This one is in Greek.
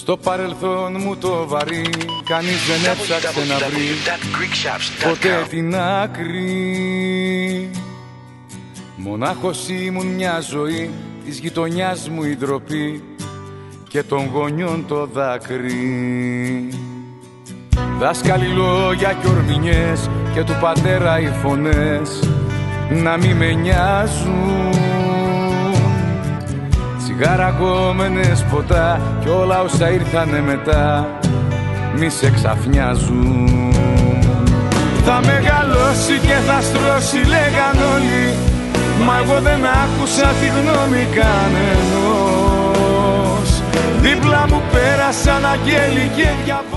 Στο παρελθόν μου το βαρύ κανείς δεν έψαξε να βρει ποτέ την άκρη. Μονάχος ήμουν μια ζωή, της γειτονιάς μου η ντροπή και των γονιών το δάκρυ. Δάσκαλοι λόγια κι ορμηνιές και του πατέρα οι φωνές να μη με νοιάζουν. Τσιγάρα, ποτά κι όλα όσα ήρθανε μετά μη σε ξαφνιάζουν. Θα μεγαλώσει και θα στρώσει λέγαν όλοι, μα εγώ δεν άκουσα τη γνώμη κανενός. Δίπλα μου πέρασαν αγγέλοι και διαβόλοι.